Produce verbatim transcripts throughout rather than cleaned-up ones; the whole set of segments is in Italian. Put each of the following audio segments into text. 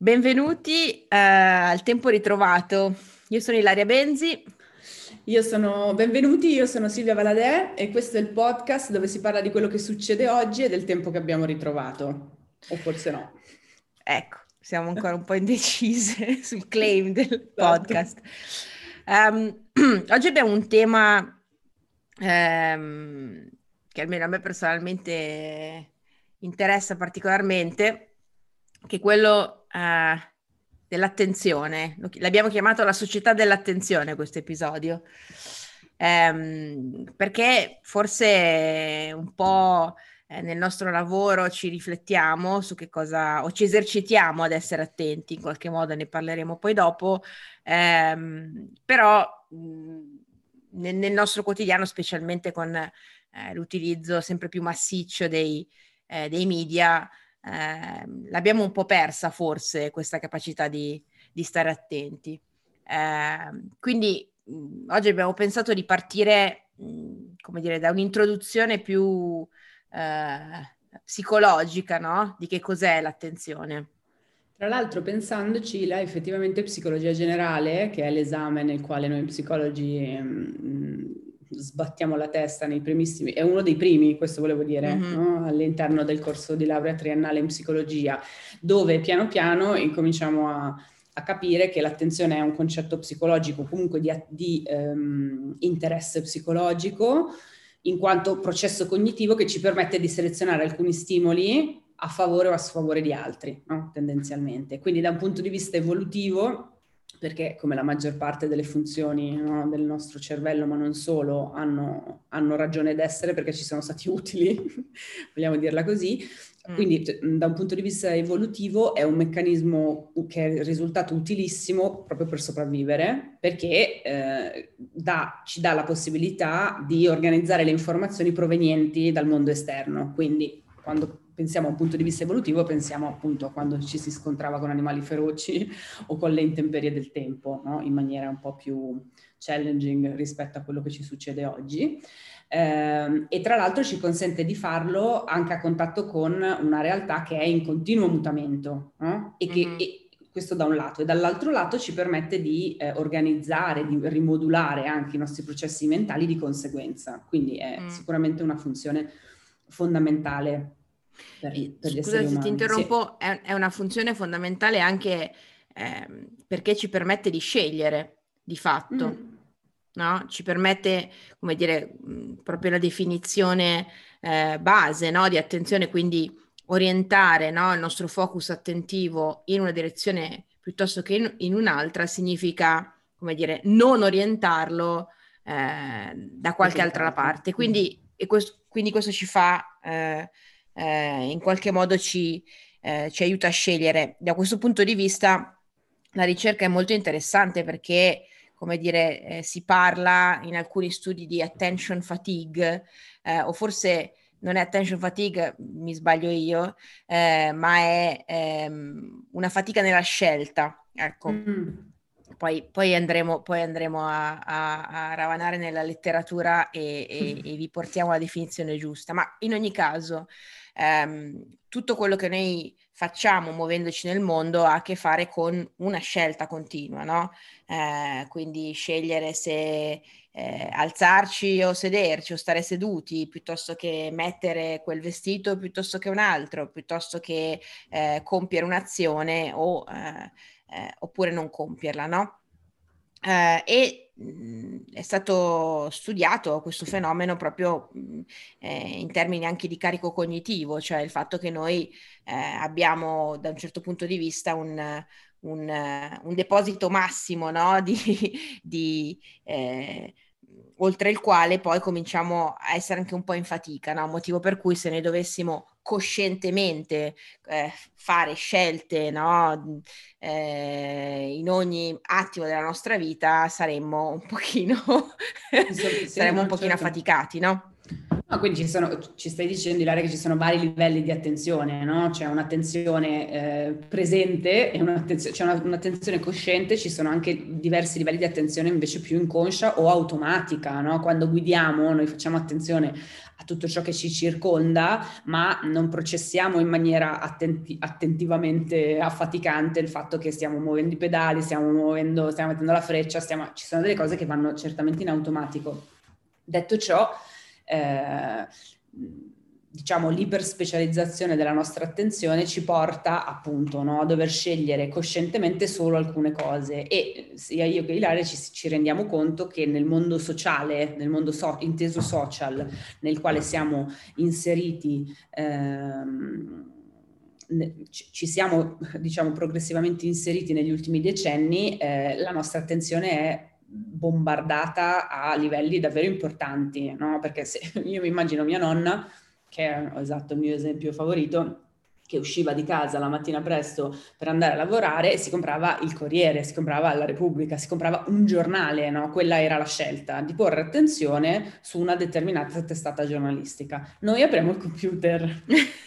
Benvenuti eh, al Tempo Ritrovato. Io sono Ilaria Benzi. Io sono, benvenuti, io sono Silvia Valadè e questo è il podcast dove si parla di quello che succede oggi e del tempo che abbiamo ritrovato, o forse no. Ecco, siamo ancora un po' indecise sul claim del Esatto. podcast. Ehm, oggi abbiamo un tema ehm, che almeno a me personalmente interessa particolarmente, che è quello eh, dell'attenzione. Lo chi- L'abbiamo chiamato la società dell'attenzione questo episodio. Ehm, perché forse un po' eh, nel nostro lavoro ci riflettiamo su che cosa, o ci esercitiamo ad essere attenti, in qualche modo ne parleremo poi dopo, ehm, però mh, nel, nel nostro quotidiano, specialmente con eh, l'utilizzo sempre più massiccio dei, eh, dei media, ehm, l'abbiamo un po' persa forse questa capacità di, di stare attenti. Ehm, quindi mh, oggi abbiamo pensato di partire, mh, come dire, da un'introduzione più eh, psicologica, no? Di che cos'è l'attenzione. Tra l'altro, pensandoci, la effettivamente psicologia generale, che è l'esame nel quale noi psicologi ehm, sbattiamo la testa nei primissimi, è uno dei primi, questo volevo dire, Mhm. no? All'interno del corso di laurea triennale in psicologia, dove piano piano incominciamo a, a capire che l'attenzione è un concetto psicologico, comunque di, di ehm, interesse psicologico, in quanto processo cognitivo che ci permette di selezionare alcuni stimoli a favore o a sfavore di altri, no? Tendenzialmente. Quindi da un punto di vista evolutivo, perché come la maggior parte delle funzioni, no, del nostro cervello, ma non solo, hanno, hanno ragione d'essere perché ci sono stati utili, vogliamo dirla così. Mm. Quindi da un punto di vista evolutivo è un meccanismo che è risultato utilissimo proprio per sopravvivere, perché eh, dà, ci dà la possibilità di organizzare le informazioni provenienti dal mondo esterno. Quindi quando pensiamo a un punto di vista evolutivo, pensiamo appunto a quando ci si scontrava con animali feroci o con le intemperie del tempo, no? In maniera un po' più challenging rispetto a quello che ci succede oggi. Eh, e tra l'altro ci consente di farlo anche a contatto con una realtà che è in continuo mutamento, no? E che Mhm. e questo da un lato, e dall'altro lato ci permette di eh, organizzare, di rimodulare anche i nostri processi mentali di conseguenza. Quindi è Mm. sicuramente una funzione fondamentale per, E, per gli scusa esseri se ti umani. Sì. interrompo, è, è una funzione fondamentale anche ehm, perché ci permette di scegliere di fatto, Mm. no? Ci permette, come dire, mh, proprio la definizione eh, base, no? Di attenzione, quindi orientare, no? Il nostro focus attentivo in una direzione piuttosto che in, in un'altra significa, come dire, non orientarlo eh, da Da qualche altra tutt'altro. parte. Mm. Quindi, e questo, quindi questo ci fa, eh, eh, in qualche modo ci, eh, ci aiuta a scegliere. Da questo punto di vista, la ricerca è molto interessante perché, come dire, eh, si parla in alcuni studi di attention fatigue, eh, o forse non è attention fatigue, mi sbaglio io, eh, ma è ehm, una fatica nella scelta. Ecco. Mm. Poi, poi andremo, poi andremo a, a- a ravanare nella letteratura e, e- e vi portiamo la definizione giusta. Ma in ogni caso, ehm, tutto quello che noi facciamo muovendoci nel mondo ha a che fare con una scelta continua, no? Eh, quindi scegliere se eh, alzarci o sederci o stare seduti, piuttosto che mettere quel vestito piuttosto che un altro, piuttosto che eh, compiere un'azione o eh, eh, oppure non compierla, no? Eh, e mh, è stato studiato questo fenomeno proprio mh, eh, in termini anche di carico cognitivo, cioè il fatto che noi eh, abbiamo da un certo punto di vista un, un, eh, un deposito massimo, no? di, di, eh, oltre il quale poi cominciamo a essere anche un po' in fatica, no? Motivo per cui se noi dovessimo coscientemente eh, fare scelte, no? eh, in ogni attimo della nostra vita saremmo un pochino, Insomma, sì, saremmo un no, pochino certo. affaticati, no? No, quindi ci sono, ci stai dicendo, Ilaria, che ci sono vari livelli di attenzione, no? C'è un'attenzione eh, presente e un'attenzione, c'è una- un'attenzione cosciente, ci sono anche diversi livelli di attenzione invece più inconscia o automatica, no? Quando guidiamo noi facciamo attenzione a tutto ciò che ci circonda, ma non processiamo in maniera attenti- attentivamente affaticante il fatto che stiamo muovendo i pedali, stiamo muovendo, stiamo mettendo la freccia, stiamo, ci sono delle cose che vanno certamente in automatico. Detto ciò, eh, diciamo, l'iperspecializzazione della nostra attenzione ci porta appunto, no, a dover scegliere coscientemente solo alcune cose, e sia io che Ilaria ci, ci rendiamo conto che nel mondo sociale, nel mondo so, inteso social, nel quale siamo inseriti, ehm, ci siamo, diciamo, progressivamente inseriti negli ultimi decenni, eh, la nostra attenzione è bombardata a livelli davvero importanti, no? Perché se io mi immagino mia nonna, che è esatto il mio esempio favorito, che usciva di casa la mattina presto per andare a lavorare e si comprava il Corriere, si comprava la Repubblica, si comprava un giornale, no? Quella era la scelta, di porre attenzione su una determinata testata giornalistica. Noi apriamo il computer.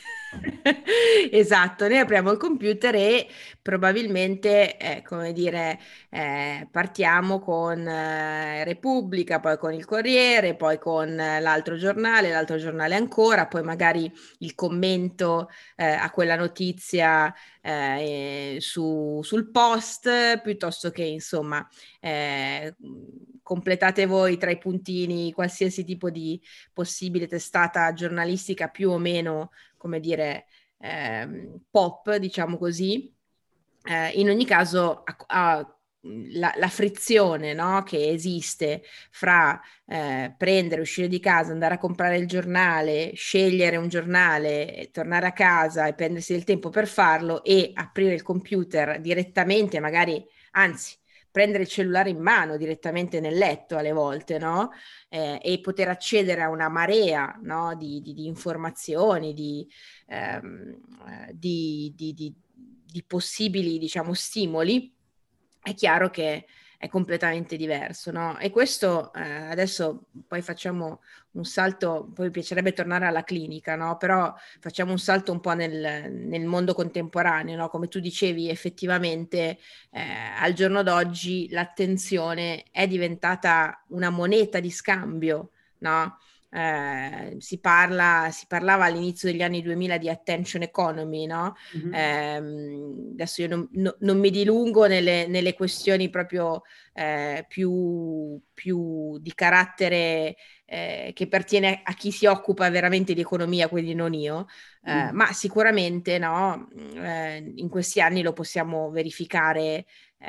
Esatto, noi apriamo il computer e probabilmente, eh, come dire, eh, partiamo con eh, Repubblica, poi con il Corriere, poi con eh, l'altro giornale, l'altro giornale ancora, poi magari il commento eh, a quella notizia eh, su- sul post, piuttosto che insomma eh, completate voi tra i puntini qualsiasi tipo di possibile testata giornalistica più o meno, come dire, ehm, pop, diciamo così. Eh, in ogni caso, a- a- la, la frizione, no, che esiste fra eh, prendere, uscire di casa, andare a comprare il giornale, scegliere un giornale, e tornare a casa e prendersi del tempo per farlo e aprire il computer direttamente, magari, anzi, prendere il cellulare in mano direttamente nel letto alle volte, no? Eh, e poter accedere a una marea, no, di, di- di informazioni, di, ehm, eh, di, di- di- di possibili, diciamo, stimoli, è chiaro che è completamente diverso, no? E questo eh, adesso poi facciamo un salto, poi mi piacerebbe tornare alla clinica, no? Però facciamo un salto un po' nel, nel mondo contemporaneo, no? Come tu dicevi, effettivamente eh, al giorno d'oggi l'attenzione è diventata una moneta di scambio, no? Eh, si parla, si parlava all'inizio degli anni duemila di attention economy, no? Mm-hmm. Eh, adesso io non, no, non mi dilungo nelle, nelle questioni proprio eh, più, più di carattere eh, che pertiene a chi si occupa veramente di economia, quindi non io, eh, Mm-hmm. ma sicuramente no, eh, in questi anni lo possiamo verificare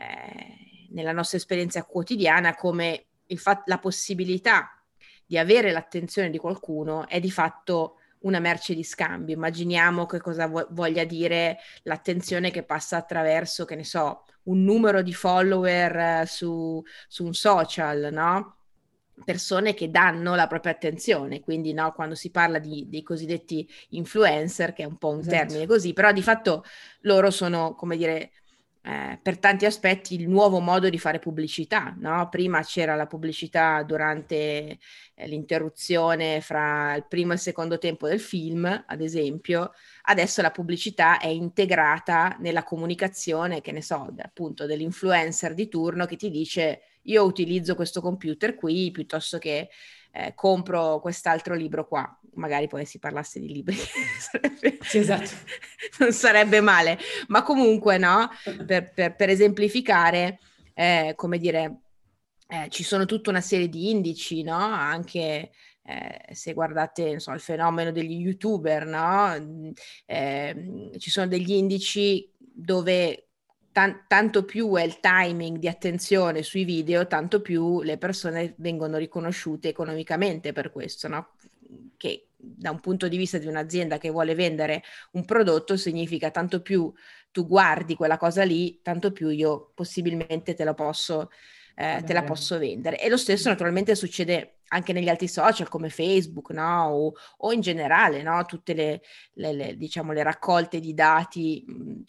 eh, nella nostra esperienza quotidiana come il fat- la possibilità di avere l'attenzione di qualcuno è di fatto una merce di scambio. Immaginiamo che cosa vo- voglia dire l'attenzione che passa attraverso, che ne so, un numero di follower eh, su, su un social, no? Persone che danno la propria attenzione, quindi no, quando si parla di, dei cosiddetti influencer, che è un po' un Esatto. termine così, però di fatto loro sono, come dire, eh, per tanti aspetti il nuovo modo di fare pubblicità, no? Prima c'era la pubblicità durante eh, l'interruzione fra il primo e il secondo tempo del film, ad esempio, adesso la pubblicità è integrata nella comunicazione, che ne so, appunto dell'influencer di turno che ti dice io utilizzo questo computer qui piuttosto che eh, compro quest'altro libro qua. Magari poi si parlasse di libri, sarebbe... Sì, esatto. non sarebbe male, ma comunque no, per, per, per esemplificare, eh, come dire, eh, ci sono tutta una serie di indici, no? Anche eh, se guardate, non so, il fenomeno degli YouTuber, no? Eh, ci sono degli indici dove tan- tanto più è il timing di attenzione sui video, tanto più le persone vengono riconosciute economicamente per questo, no? Che da un punto di vista di un'azienda che vuole vendere un prodotto significa tanto più tu guardi quella cosa lì, tanto più io possibilmente te la posso, eh, te la posso vendere. E lo stesso naturalmente succede anche negli altri social come Facebook, no? O, o in generale, no? Tutte le, le, le, diciamo, le raccolte di dati mh,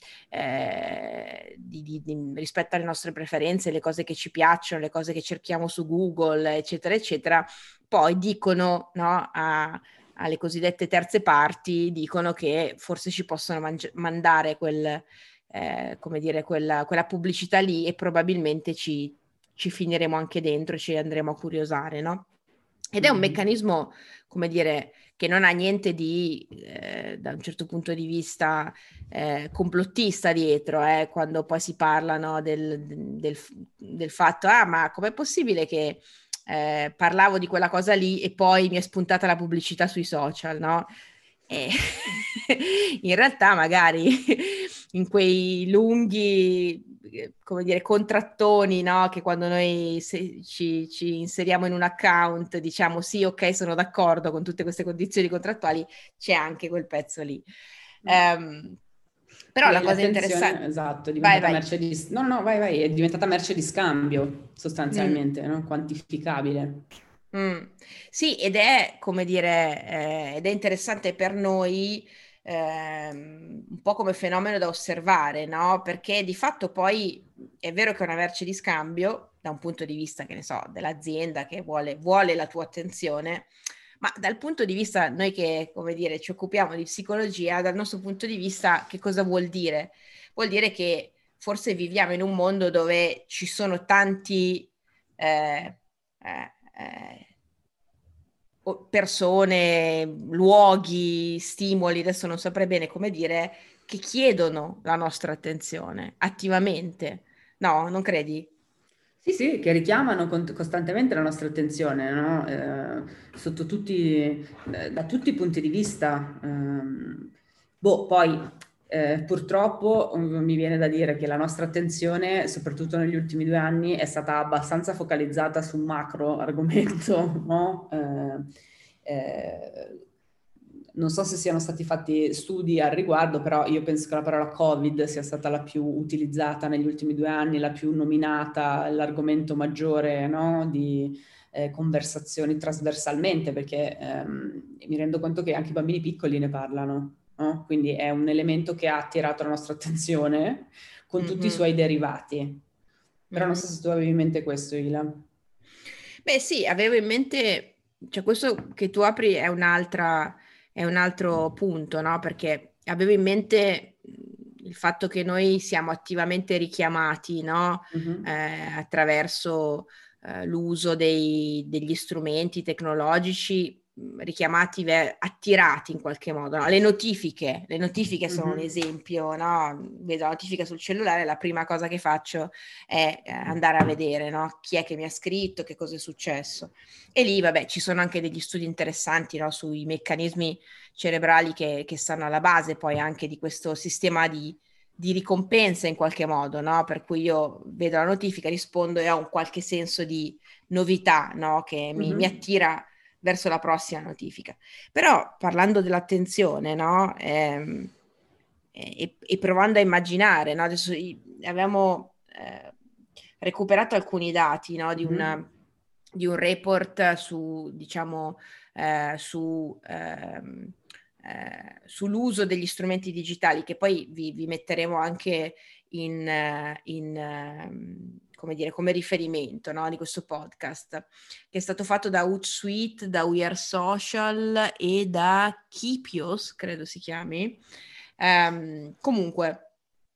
eh, di, di, di, rispetto alle nostre preferenze, le cose che ci piacciono, le cose che cerchiamo su Google, eccetera, eccetera, poi dicono, no? A alle cosiddette terze parti, dicono che forse ci possono mangi- mandare quel, eh, come dire, quella, quella pubblicità lì e probabilmente ci, ci finiremo anche dentro e ci andremo a curiosare, no? Ed è un meccanismo, come dire, che non ha niente di, eh, da un certo punto di vista, eh, complottista dietro, eh, quando poi si parla, no, del, del, del fatto, ah, ma com'è possibile che eh, parlavo di quella cosa lì e poi mi è spuntata la pubblicità sui social, no? E in realtà magari in quei lunghi, eh, come dire, contrattoni, no? Che quando noi se, ci, ci inseriamo in un account diciamo sì, ok, sono d'accordo con tutte queste condizioni contrattuali, c'è anche quel pezzo lì. Um, però Sì, la cosa l'attenzione, interessante... esatto, è Vai, diventata vai. merce di... No, no, vai, vai, è diventata merce di scambio, Mm. sostanzialmente, no? Quantificabile. Mm. Sì, ed è, come dire, eh, ed è interessante per noi, ehm, un po' come fenomeno da osservare, no? Perché di fatto poi è vero che è una merce di scambio, da un punto di vista, che ne so, dell'azienda che vuole, vuole la tua attenzione, ma dal punto di vista, noi che, come dire, ci occupiamo di psicologia, dal nostro punto di vista, che cosa vuol dire? Vuol dire che forse viviamo in un mondo dove ci sono tanti... eh, eh, eh, persone, luoghi, stimoli, adesso non saprei bene come dire, che chiedono la nostra attenzione attivamente. No, non credi? Sì, sì, che richiamano con- costantemente la nostra attenzione, no? Eh, sotto tutti, eh, da tutti i punti di vista. Ehm, boh, poi eh, purtroppo mm, mi viene da dire che la nostra attenzione, soprattutto negli ultimi due anni, è stata abbastanza focalizzata su un macro argomento, no? Eh, eh, non so se siano stati fatti studi al riguardo, però io penso che la parola Covid sia stata la più utilizzata negli ultimi due anni, la più nominata, l'argomento maggiore, no, di eh, conversazioni trasversalmente, perché ehm, mi rendo conto che anche i bambini piccoli ne parlano, no? Quindi è un elemento che ha attirato la nostra attenzione con tutti i Mhm, suoi derivati. Però non mhm. so se tu avevi in mente questo, Ila. Beh, sì, avevo in mente, cioè questo che tu apri è un'altra, è un altro punto, no? Perché avevo in mente mh, il fatto che noi siamo attivamente richiamati, no? Eh, Mhm. attraverso eh, l'uso dei- degli strumenti tecnologici, mh, richiamati, ve- attirati in qualche modo, no? Le notifiche, le notifiche sono un Mhm. esempio, no? Vedo la notifica sul cellulare, la prima cosa che faccio è eh, andare a vedere, no? Chi è che mi ha scritto, che cosa è successo. E lì, vabbè, ci sono anche degli studi interessanti, no? Sui meccanismi cerebrali che, che stanno alla base poi anche di questo sistema di, di ricompensa in qualche modo, no? Per cui io vedo la notifica, rispondo e ho un qualche senso di novità, no? Che mi, mi Mhm. attira verso la prossima notifica. Però parlando dell'attenzione, no? Ehm, e, e provando a immaginare, no? Adesso i- abbiamo eh, recuperato alcuni dati, no? Di Mhm. una, di un report su, diciamo, eh, su, ehm, eh, sull'uso degli strumenti digitali, che poi vi, vi metteremo anche in, eh, in, ehm, come dire, come riferimento, no? Di questo podcast, che è stato fatto da Hootsuite, da We Are Social e da Kipios, credo si chiami. Ehm, comunque,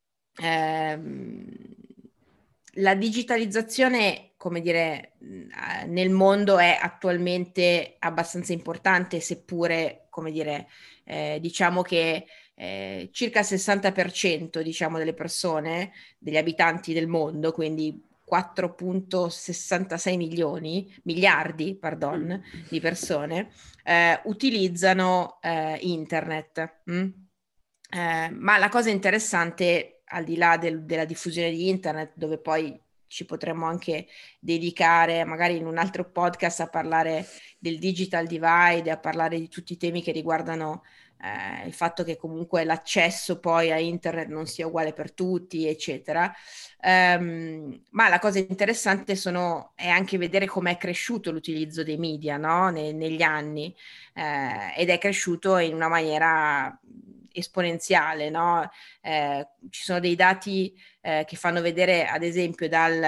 ehm, la digitalizzazione, come dire, mh, nel mondo è attualmente abbastanza importante, seppure, come dire, eh, diciamo che eh, circa il sessanta per cento, diciamo, delle persone, degli abitanti del mondo, quindi quattro virgola sessantasei milioni, miliardi, pardon, Mm. di persone, eh, utilizzano eh, internet. Mm? Eh, ma la cosa interessante, al di là del- della diffusione di internet, dove poi ci potremmo anche dedicare, magari in un altro podcast, a parlare del digital divide, a parlare di tutti i temi che riguardano eh, il fatto che comunque l'accesso poi a internet non sia uguale per tutti, eccetera. Ehm, ma la cosa interessante sono, è anche vedere com'è cresciuto l'utilizzo dei media, no? Ne- negli anni, eh, ed è cresciuto in una maniera esponenziale, no? Eh, ci sono dei dati eh, che fanno vedere, ad esempio, dal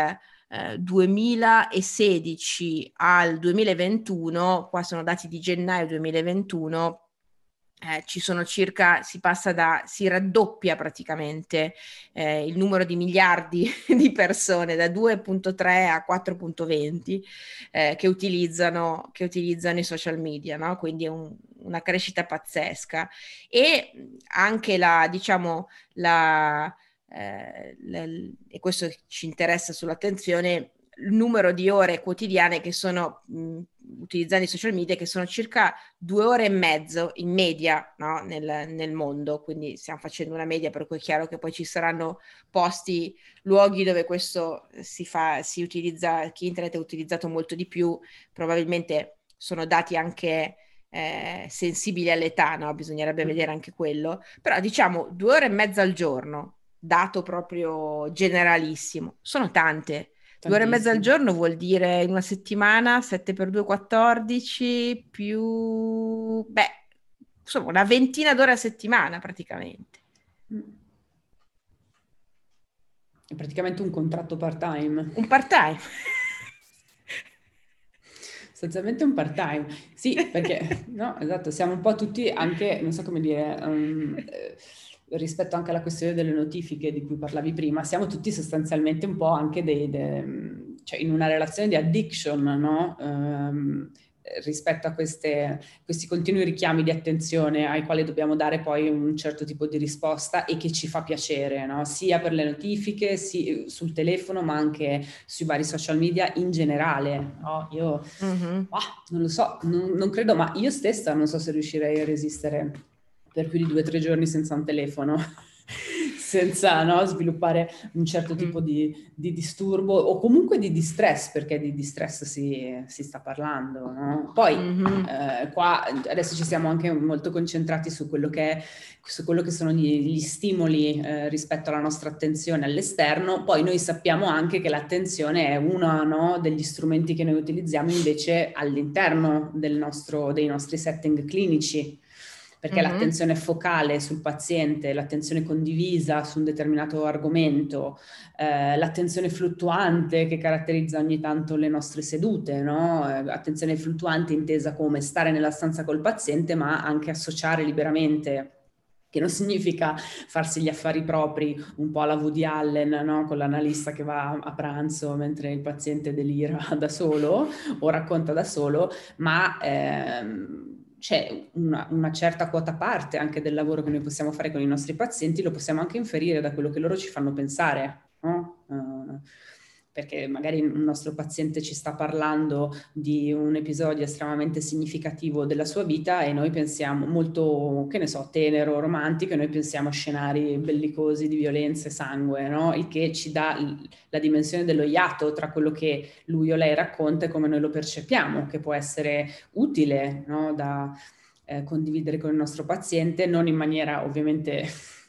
eh, duemilasedici al duemilaventuno, qua sono dati di gennaio duemilaventuno, eh, ci sono circa, si passa da, si raddoppia praticamente eh, il numero di miliardi di persone, da due virgola tre a quattro virgola venti eh, che utilizzano, che utilizzano i social media, no? Quindi è un, una crescita pazzesca. E anche la, diciamo, la, eh, la, e questo ci interessa sull'attenzione, il numero di ore quotidiane che sono mh, utilizzando i social media, che sono circa due ore e mezzo in media, no? nel, nel mondo, quindi stiamo facendo una media, per cui è chiaro che poi ci saranno posti, luoghi dove questo si fa, si utilizza, che internet è utilizzato molto di più, probabilmente sono dati anche eh, sensibili all'età, no? Bisognerebbe vedere anche quello, però diciamo due ore e mezza al giorno, dato proprio generalissimo, sono tante. Due ore e mezza al Tantissimo. giorno vuol dire in una settimana sette per due, quattordici, più, beh, insomma, una ventina d'ore a settimana praticamente. È praticamente un contratto part-time. Un part-time. Sostanzialmente un part-time. Sì, perché, no, esatto, siamo un po' tutti anche, non so come dire, um, eh, rispetto anche alla questione delle notifiche di cui parlavi prima, siamo tutti sostanzialmente un po' anche dei, de, cioè in una relazione di addiction, no? Um, rispetto a queste, questi continui richiami di attenzione ai quali dobbiamo dare poi un certo tipo di risposta e che ci fa piacere, no? Sia per le notifiche, sia sul telefono, ma anche sui vari social media in generale, no? Io, Mm-hmm. ah, non lo so, non, non credo, ma io stessa non so se riuscirei a resistere per più di due o tre giorni senza un telefono. Senza, no, sviluppare un certo tipo di, di disturbo o comunque di distress, perché di distress si, si sta parlando, no? Poi mm-hmm. eh, qua adesso ci siamo anche molto concentrati su quello che è, su quello che sono gli, gli stimoli eh, rispetto alla nostra attenzione all'esterno. Poi noi sappiamo anche che l'attenzione è uno, no, degli strumenti che noi utilizziamo invece all'interno del nostro, dei nostri setting clinici, perché mm-hmm. l'attenzione focale sul paziente, l'attenzione condivisa su un determinato argomento, eh, l'attenzione fluttuante che caratterizza ogni tanto le nostre sedute, no? Attenzione fluttuante intesa come stare nella stanza col paziente, ma anche associare liberamente, che non significa farsi gli affari propri, un po' alla Woody Allen, no? Con l'analista che va a pranzo mentre il paziente delira da solo o racconta da solo, ma ehm, c'è una, una certa quota parte anche del lavoro che noi possiamo fare con i nostri pazienti, lo possiamo anche inferire da quello che loro ci fanno pensare, no? Uh, perché magari un nostro paziente ci sta parlando di un episodio estremamente significativo della sua vita e noi pensiamo molto, che ne so, tenero, romantico, e noi pensiamo a scenari bellicosi di violenza e sangue, no? Il che ci dà la dimensione dello iato tra quello che lui o lei racconta e come noi lo percepiamo, che può essere utile, no? Da eh, condividere con il nostro paziente, non in maniera ovviamente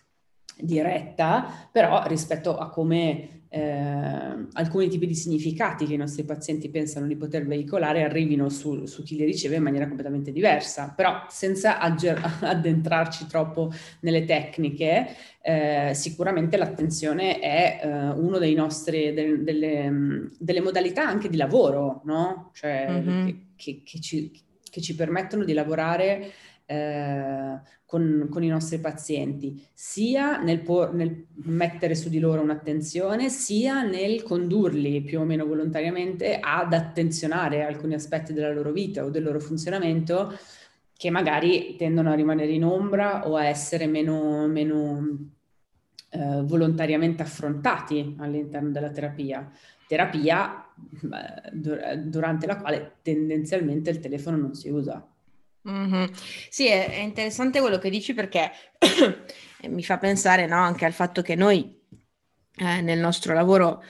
diretta, però rispetto a come eh, alcuni tipi di significati che i nostri pazienti pensano di poter veicolare arrivino su, su chi li riceve in maniera completamente diversa, però senza agger- addentrarci troppo nelle tecniche. Eh, sicuramente l'attenzione è eh, uno dei nostri de- delle, delle modalità anche di lavoro, no? Cioè mm-hmm. che, che, che, ci, che ci permettono di lavorare Eh, con, con i nostri pazienti, sia nel, por- nel mettere su di loro un'attenzione, sia nel condurli più o meno volontariamente ad attenzionare alcuni aspetti della loro vita o del loro funzionamento che magari tendono a rimanere in ombra o a essere meno, meno eh, volontariamente affrontati all'interno della terapia. Terapia eh, dur- durante la quale tendenzialmente il telefono non si usa. Mm-hmm. Sì, è, è interessante quello che dici, perché mi fa pensare, no, anche al fatto che noi eh, nel nostro lavoro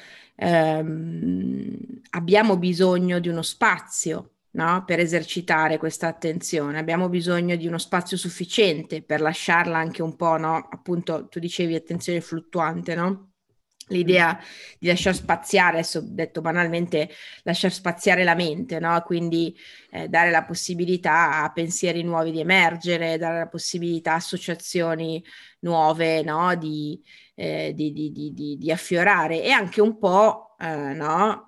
ehm, abbiamo bisogno di uno spazio, no, per esercitare questa attenzione, abbiamo bisogno di uno spazio sufficiente per lasciarla anche un po', no, appunto tu dicevi attenzione fluttuante, no? L'idea di lasciar spaziare, adesso detto banalmente, lasciar spaziare la mente, no? Quindi eh, dare la possibilità a pensieri nuovi di emergere, dare la possibilità a associazioni nuove, no? Di, eh, di, di, di, di, di affiorare, e anche un po' eh, no,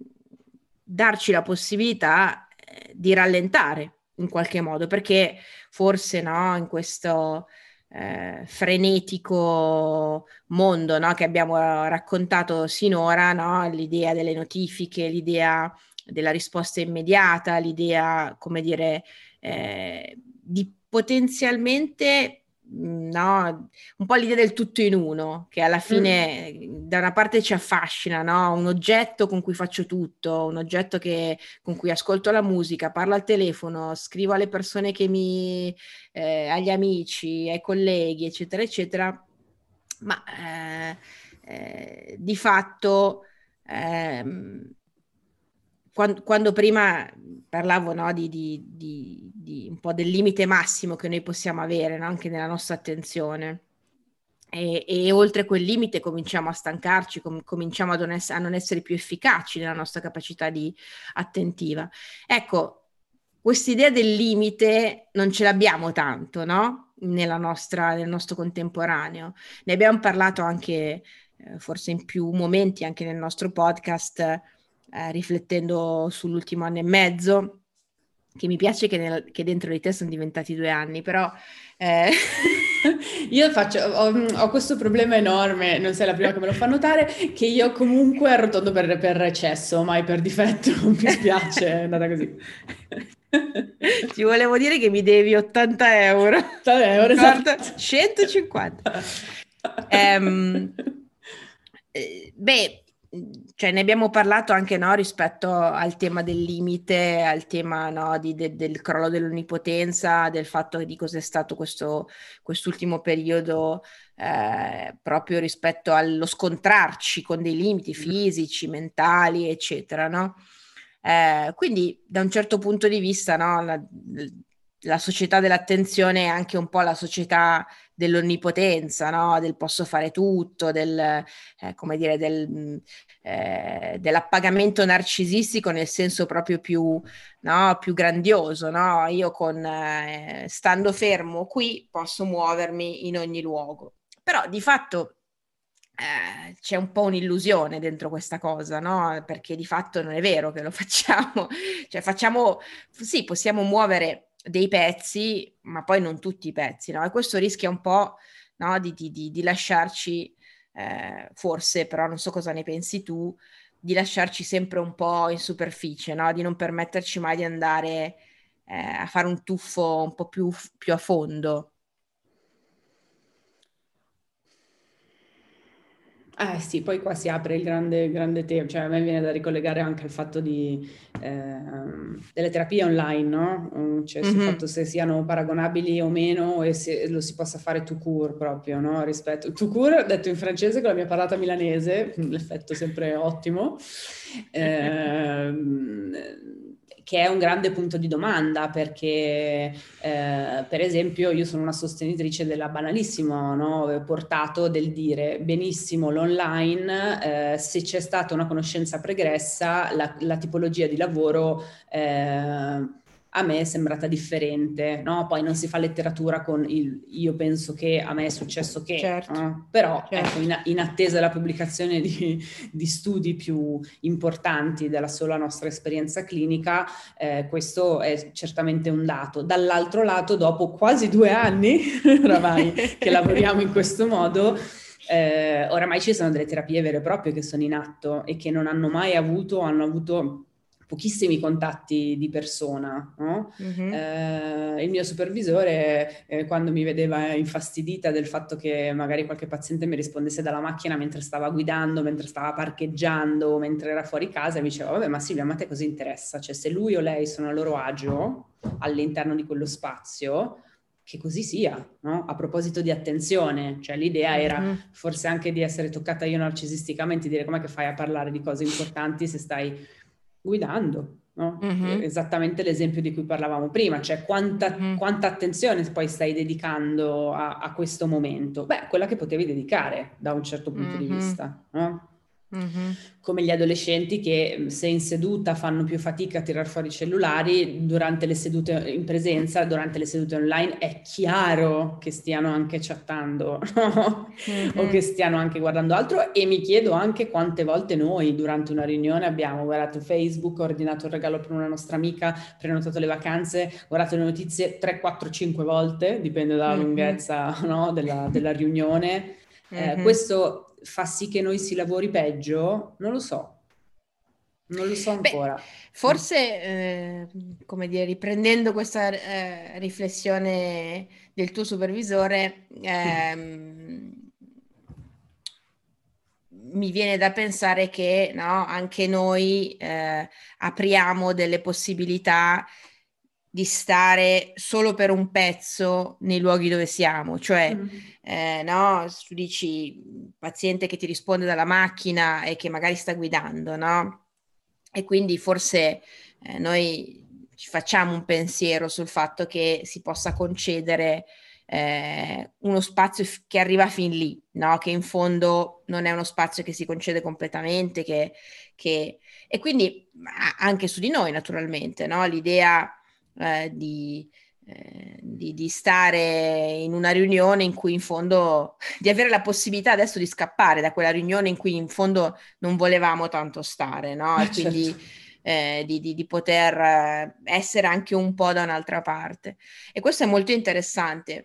darci la possibilità eh, di rallentare in qualche modo, perché forse, no, in questo eh, frenetico mondo, no, che abbiamo raccontato sinora, no, l'idea delle notifiche, l'idea della risposta immediata, l'idea, come dire, eh, di potenzialmente, no, un po' l'idea del tutto in uno, che alla fine mm. da una parte ci affascina, no? Un oggetto con cui faccio tutto, un oggetto che, con cui ascolto la musica, parlo al telefono, scrivo alle persone che mi, eh, agli amici, ai colleghi, eccetera, eccetera, ma eh, eh, di fatto ehm, quando, quando prima parlavo, no, di, di, di, di un po' del limite massimo che noi possiamo avere, no, anche nella nostra attenzione. E, e oltre quel limite cominciamo a stancarci, com- cominciamo a non, ess- a non essere più efficaci nella nostra capacità di attentiva. Ecco, quest'idea del limite non ce l'abbiamo tanto, no? Nella nostra, nel nostro contemporaneo. Ne abbiamo parlato anche, eh, forse in più momenti, anche nel nostro podcast, eh, riflettendo sull'ultimo anno e mezzo, che mi piace che, nel, che dentro di te sono diventati due anni, però... Eh... Io faccio, ho, ho questo problema enorme, non sei la prima che me lo fa notare, che io comunque arrotondo per, per eccesso, mai per difetto, mi spiace, è andata così. Ti volevo dire che mi devi ottanta euro. ottanta euro, esatto. centocinquanta. Um, eh, beh, cioè ne abbiamo parlato anche, no, rispetto al tema del limite, al tema, no, di, de, del crollo dell'onnipotenza, del fatto di cos'è stato questo quest'ultimo periodo eh, proprio rispetto allo scontrarci con dei limiti fisici, mentali, eccetera, no? Eh, quindi da un certo punto di vista, no, la, la società dell'attenzione è anche un po' la società dell'onnipotenza, no? Del posso fare tutto, del, eh, come dire, del, eh, dell'appagamento narcisistico nel senso proprio più, no? Più grandioso, no? Io con, eh, stando fermo qui posso muovermi in ogni luogo. Però di fatto eh, c'è un po' un'illusione dentro questa cosa, no? Perché di fatto non è vero che lo facciamo, cioè facciamo, sì, possiamo muovere dei pezzi, ma poi non tutti i pezzi, no? E questo rischia un po', no, di, di, di, di lasciarci, eh, forse, però non so cosa ne pensi tu, di lasciarci sempre un po' in superficie, no? Di non permetterci mai di andare eh, a fare un tuffo un po' più, più a fondo. Eh sì, poi qua si apre il grande, grande tema, cioè a me viene da ricollegare anche al fatto di, ehm, delle terapie online, no? Mm, Cioè sul Mm-hmm. fatto se siano paragonabili o meno e se lo si possa fare tout court proprio, no? Rispetto, tout court detto in francese con la mia parlata milanese, l'effetto sempre ottimo, ehm, che è un grande punto di domanda perché eh, per esempio io sono una sostenitrice della banalissimo, no, portato del dire benissimo l'online, eh, se c'è stata una conoscenza pregressa la, la tipologia di lavoro eh, a me è sembrata differente, no? Poi non si fa letteratura con il io penso che a me è successo che, certo, no? Però certo. ecco, in, in attesa della pubblicazione di, di studi più importanti della sola nostra esperienza clinica, eh, questo è certamente un dato. Dall'altro lato, dopo quasi due anni oramai che lavoriamo in questo modo, eh, oramai ci sono delle terapie vere e proprie che sono in atto e che non hanno mai avuto, hanno avuto pochissimi contatti di persona, no? Mm-hmm. Eh, il mio supervisore, eh, quando mi vedeva infastidita del fatto che magari qualche paziente mi rispondesse dalla macchina mentre stava guidando, mentre stava parcheggiando, mentre era fuori casa, mi diceva, vabbè, ma Silvia, ma a te cosa interessa? Cioè, se lui o lei sono a loro agio all'interno di quello spazio, che così sia, no? A proposito di attenzione, cioè l'idea era mm-hmm. forse anche di essere toccata io narcisisticamente, dire com'è che fai a parlare di cose importanti se stai guidando, no? Mm-hmm. Esattamente l'esempio di cui parlavamo prima, cioè quanta, mm-hmm. quanta attenzione poi stai dedicando a, a questo momento? Beh, quella che potevi dedicare da un certo punto mm-hmm. di vista, no? Mm-hmm. Come gli adolescenti che se in seduta fanno più fatica a tirar fuori i cellulari durante le sedute in presenza, durante le sedute online è chiaro che stiano anche chattando, no? Mm-hmm. O che stiano anche guardando altro, e mi chiedo anche quante volte noi durante una riunione abbiamo guardato Facebook, ordinato il regalo per una nostra amica, prenotato le vacanze, guardato le notizie tre, quattro, cinque volte, dipende dalla mm-hmm. lunghezza, no? della, della riunione. Eh, mm-hmm. Questo fa sì che noi si lavori peggio? Non lo so, non lo so ancora. Beh, forse, eh, come dire, riprendendo questa eh, riflessione del tuo supervisore, ehm, mi viene da pensare che no, anche noi eh, apriamo delle possibilità di stare solo per un pezzo nei luoghi dove siamo, cioè mm. eh, no, tu dici paziente che ti risponde dalla macchina e che magari sta guidando, no? E quindi forse eh, noi ci facciamo un pensiero sul fatto che si possa concedere eh, uno spazio f- che arriva fin lì, no? Che in fondo non è uno spazio che si concede completamente, che, che... e quindi anche su di noi naturalmente, no? L'idea Eh, di, eh, di, di stare in una riunione in cui in fondo di avere la possibilità adesso di scappare da quella riunione in cui in fondo non volevamo tanto stare, no? E quindi certo. eh, di, di, di poter essere anche un po' da un'altra parte. E questo è molto interessante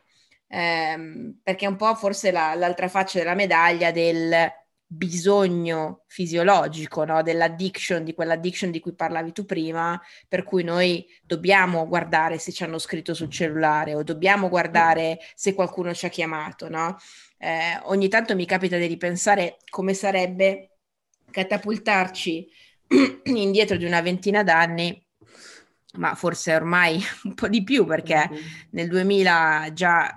ehm, perché è un po' forse la, l'altra faccia della medaglia del bisogno fisiologico, no? Dell'addiction, di quell'addiction di cui parlavi tu prima, per cui noi dobbiamo guardare se ci hanno scritto sul cellulare o dobbiamo guardare se qualcuno ci ha chiamato, no? Eh, ogni tanto mi capita di ripensare come sarebbe catapultarci indietro di una ventina d'anni, ma forse ormai un po' di più, perché uh-huh. nel duemila già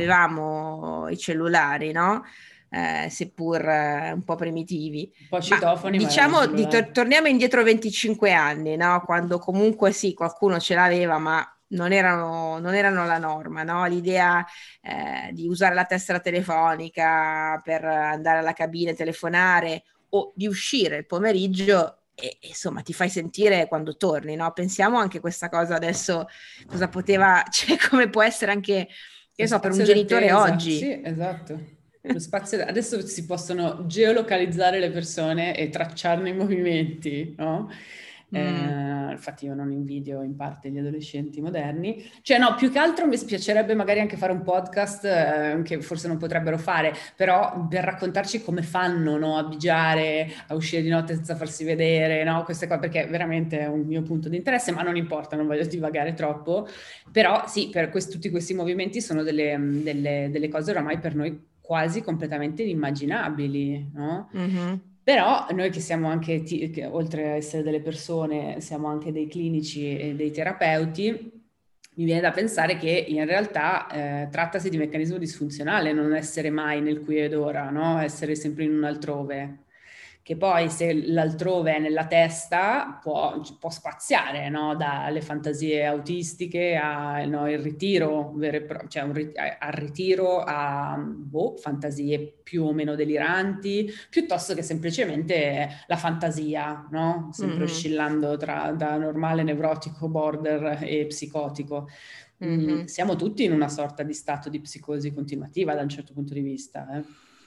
avevamo i cellulari, no? Eh, seppur eh, un po' primitivi. Un po' citofoni, ma diciamo ma di to- torniamo indietro venticinque anni, no? Quando comunque sì, qualcuno ce l'aveva, ma non erano, non erano la norma, no? L'idea eh, di usare la tessera telefonica per andare alla cabina e telefonare o di uscire il pomeriggio e insomma ti fai sentire quando torni, no? Pensiamo anche questa cosa adesso, cosa poteva, cioè come può essere anche, che so, per un genitore oggi. Sì, esatto. Lo spazio, adesso si possono geolocalizzare le persone e tracciarne i movimenti, no? Mm. Eh, infatti io non invidio in parte gli adolescenti moderni, cioè no, più che altro mi spiacerebbe magari anche fare un podcast eh, che forse non potrebbero fare, però per raccontarci come fanno, no? A bigiare, a uscire di notte senza farsi vedere, no? Queste cose, perché veramente è un mio punto di interesse, ma non importa, non voglio divagare troppo, però sì, per quest- tutti questi movimenti sono delle, delle, delle cose oramai per noi quasi completamente inimmaginabili, no? Mm-hmm. Però noi che siamo anche, ti- che oltre a essere delle persone, siamo anche dei clinici e dei terapeuti, mi viene da pensare che in realtà eh, trattasi di meccanismo disfunzionale, non essere mai nel qui ed ora, no? Essere sempre in un altrove. Che poi se l'altrove è nella testa può, può spaziare, no? Dalle fantasie autistiche al no, ritiro, vero e pro- cioè un rit- al ritiro a boh, fantasie più o meno deliranti, piuttosto che semplicemente la fantasia, no? Sempre mm-hmm. oscillando tra da normale, nevrotico, border e psicotico. Mm-hmm. Mm, siamo tutti in una sorta di stato di psicosi continuativa da un certo punto di vista. Eh?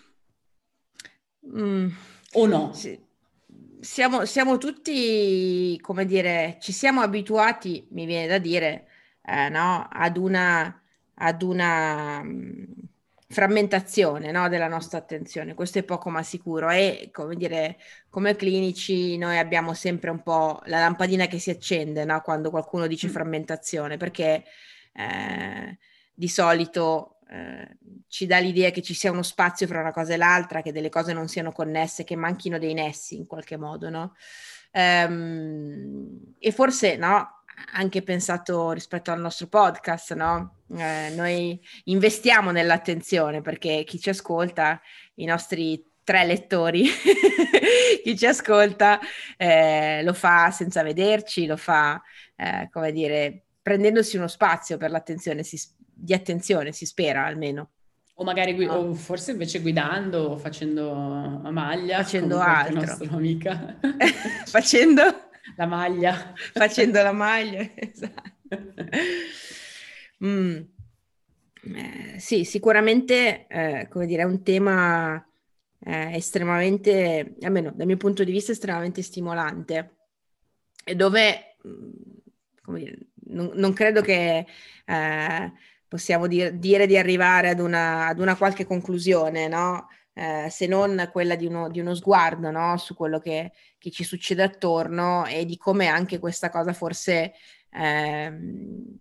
Mm. O no? Sì. Siamo, siamo tutti, come dire, ci siamo abituati, mi viene da dire, eh, no, ad una, ad una mh, frammentazione, no, della nostra attenzione. Questo è poco ma sicuro. E, come dire, come clinici noi abbiamo sempre un po' la lampadina che si accende, no, quando qualcuno dice frammentazione, perché eh, di solito eh, ci dà l'idea che ci sia uno spazio fra una cosa e l'altra, che delle cose non siano connesse, che manchino dei nessi in qualche modo, no? Ehm, e forse, no, anche pensato rispetto al nostro podcast, no? Eh, noi investiamo nell'attenzione perché chi ci ascolta, i nostri tre lettori, chi ci ascolta eh, lo fa senza vederci, lo fa, eh, come dire, prendendosi uno spazio per l'attenzione, si, di attenzione, si spera almeno. O magari, gui- no? o forse invece guidando o facendo a maglia, Facendo come qualche altro. nostra amica. Facendo? La maglia. Facendo la maglia, esatto. Mm. Eh, sì, sicuramente, eh, come dire, è un tema eh, estremamente, almeno dal mio punto di vista, estremamente stimolante e dove, mm, come dire, non, non credo che eh, possiamo dir- dire di arrivare ad una, ad una qualche conclusione, no? Eh, se non quella di uno, di uno sguardo, no? Su quello che, che ci succede attorno e di come anche questa cosa forse ehm,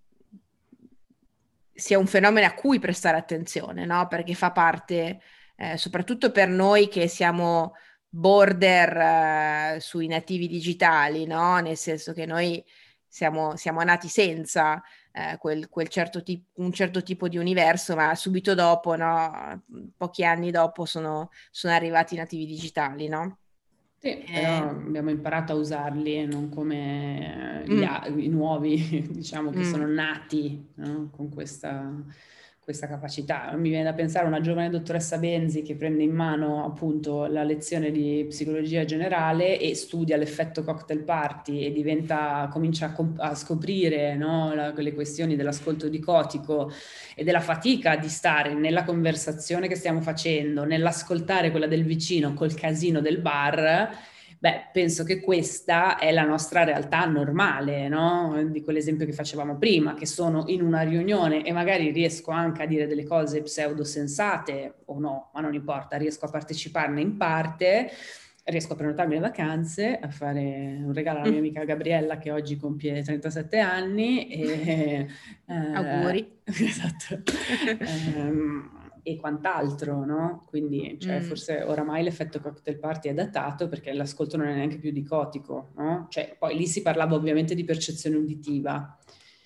sia un fenomeno a cui prestare attenzione, no? Perché fa parte, eh, soprattutto per noi che siamo border, eh, sui nativi digitali, no? Nel senso che noi siamo, siamo nati senza eh, quel, quel certo tipo, un certo tipo di universo, ma subito dopo, no? Pochi anni dopo sono, sono arrivati i nativi digitali, no? Sì, però Eh, abbiamo imparato a usarli e non come gli mm, a- i nuovi, diciamo, che sono mm. nati, no? Con questa, questa capacità. Mi viene da pensare a una giovane dottoressa Benzi che prende in mano appunto la lezione di psicologia generale e studia l'effetto cocktail party e diventa, comincia a, comp- a scoprire, no, la- le questioni dell'ascolto dicotico e della fatica di stare nella conversazione che stiamo facendo, nell'ascoltare quella del vicino col casino del bar. Beh, penso che questa è la nostra realtà normale, no? Di quell'esempio che facevamo prima, che sono in una riunione e magari riesco anche a dire delle cose pseudosensate o no, ma non importa, riesco a parteciparne in parte, riesco a prenotarmi le vacanze, a fare un regalo alla mia Mm. amica Gabriella che oggi compie trentasette anni e, eh, Auguri. esatto, ehm, e quant'altro, no? Quindi cioè, Mm. forse oramai l'effetto cocktail party è datato perché l'ascolto non è neanche più dicotico, no? Cioè, poi lì si parlava ovviamente di percezione uditiva.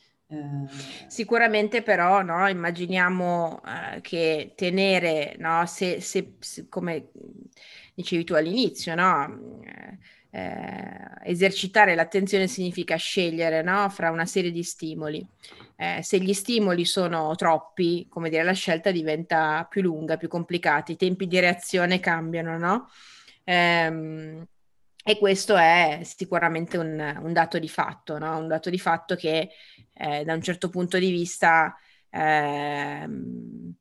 Eh, Sicuramente però, no, immaginiamo eh, che tenere, no, se, se- se- come dicevi tu all'inizio, no, eh, eh, esercitare l'attenzione significa scegliere, no, fra una serie di stimoli. Eh, se gli stimoli sono troppi, come dire, la scelta diventa più lunga, più complicata, i tempi di reazione cambiano, no? Ehm, e questo è sicuramente un, un dato di fatto, no? Un dato di fatto che eh, da un certo punto di vista ehm,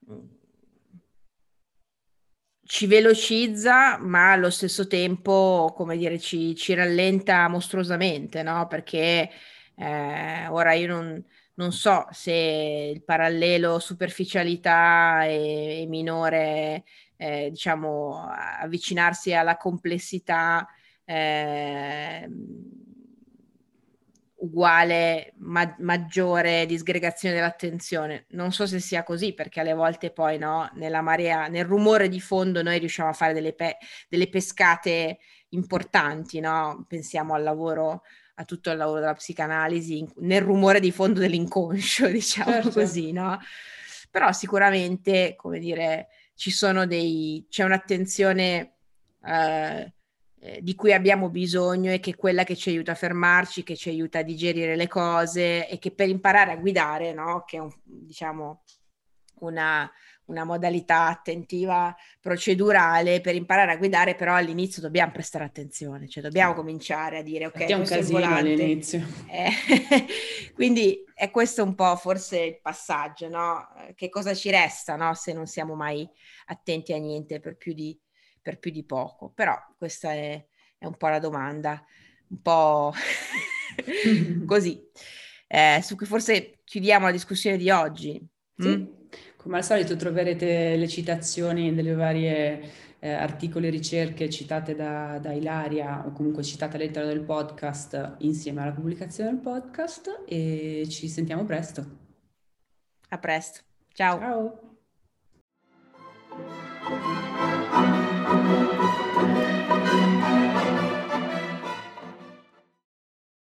ci velocizza, ma allo stesso tempo, come dire, ci, ci rallenta mostruosamente, no? Perché eh, ora io non, non so se il parallelo superficialità e, e minore, eh, diciamo, avvicinarsi alla complessità eh, uguale ma- maggiore disgregazione dell'attenzione. Non so se sia così, perché alle volte poi no, nella marea, nel rumore di fondo noi riusciamo a fare delle, pe- delle pescate importanti, no? Pensiamo al lavoro, a tutto il lavoro della psicanalisi, in- nel rumore di fondo dell'inconscio, diciamo certo. così, no? Però sicuramente, come dire, ci sono dei, c'è un'attenzione eh, eh, di cui abbiamo bisogno e che è quella che ci aiuta a fermarci, che ci aiuta a digerire le cose e che per imparare a guidare, no? Che è un, diciamo una, una modalità attentiva procedurale, per imparare a guidare però all'inizio dobbiamo prestare attenzione, cioè dobbiamo cominciare a dire Infatti ok, è un questo è il casino volante. all'inizio. Eh, quindi è questo un po' forse il passaggio, no? Che cosa ci resta, no? Se non siamo mai attenti a niente per più di, per più di poco. Però questa è, è un po' la domanda, un po' così, eh, su cui forse chiudiamo la discussione di oggi. Mm? Sì, come al solito troverete le citazioni delle varie eh, articoli e ricerche citate da, da Ilaria o comunque citate all'interno del podcast insieme alla pubblicazione del podcast e ci sentiamo presto. A presto. Ciao. Ciao!